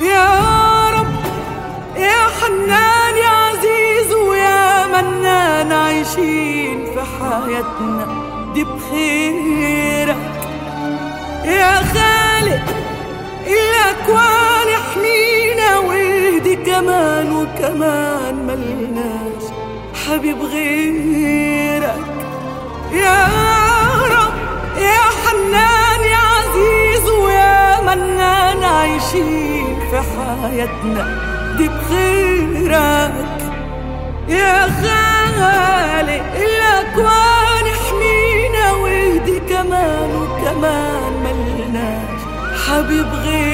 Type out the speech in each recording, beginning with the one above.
يا رب يا حنان يا عزيز ويا منان، عايشين في حياتنا دي بخيرك. يا خالق الأكوان احمينا واهدي كمان وكمان، ملناش حبيب غيرك. يا رب يا حنان يا عزيز ويا منان، عايشين في حياتنا دي بخيرك. يا خالق الأكوان احمينا واهدي كمان وكمان، ملناش حبيب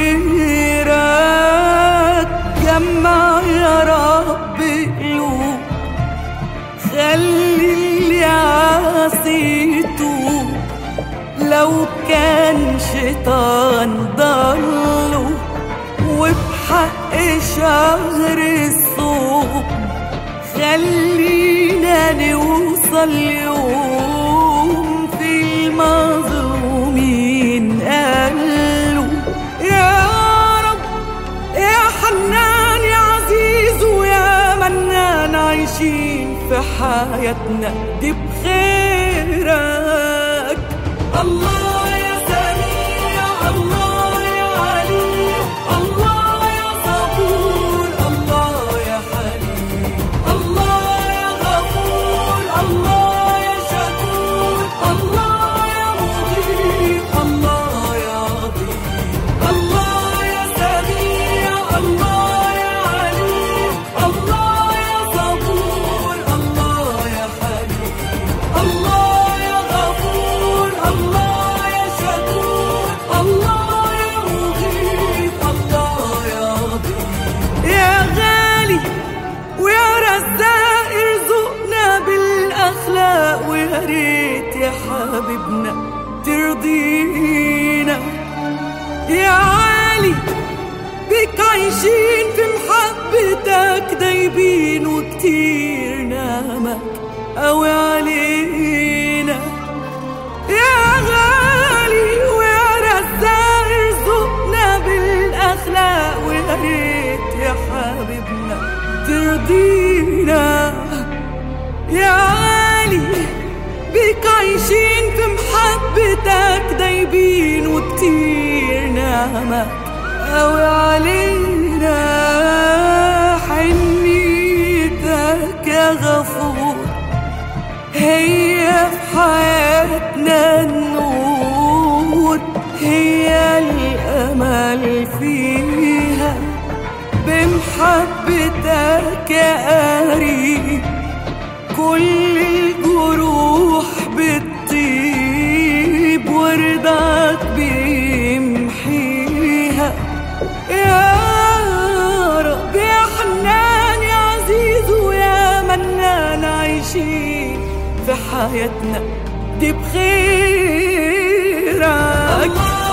غيرك. جمع يا رب قلوب، خلي اللي عاصي يتوب، لو كان شيطان ضله وبحق شهر الصوم، خلينا نوصل يوم في المظلومين قالوا. يا رب يا حنان يا عزيز ويا منان، عايشين في حياتنا دي بخيرك. الله يا سميع، الله يا عليم، الله يا صبور، الله يا حليم، الله يا غفور، الله يا شكور، الله يا مغيث، الله يا عظيم. الله يا سميع، الله يا عليم، الله يا صبور، الله يا حليم، الله يا غفور، الله يا شكور، الله يا مغيث، الله يا عظيم. يا غالي ويا رزاق ارزقنا بالأخلاق، ويا ريت يا حبيبنا ترضينا. يا عالي بك عايشين في محبتك دايبين، وكتير نعمك قوي علينا. يا غالي ويا رزاق ارزقنا بالأخلاق، ويا ريت يا حبيبنا ترضينا. يا غالي بك عايشين في محبتك دايبين، وكتير نعمك قوي علينا. حنيتك يا غفور هي في حياتنا النور، هي الأمل فيها، بمحبتك يا قريب كل الجروح بتطيب، ورضاك بيمحيها. يا رب يا حنان يا عزيز ويا منان، عايشين في حياتنا دي بخيرك.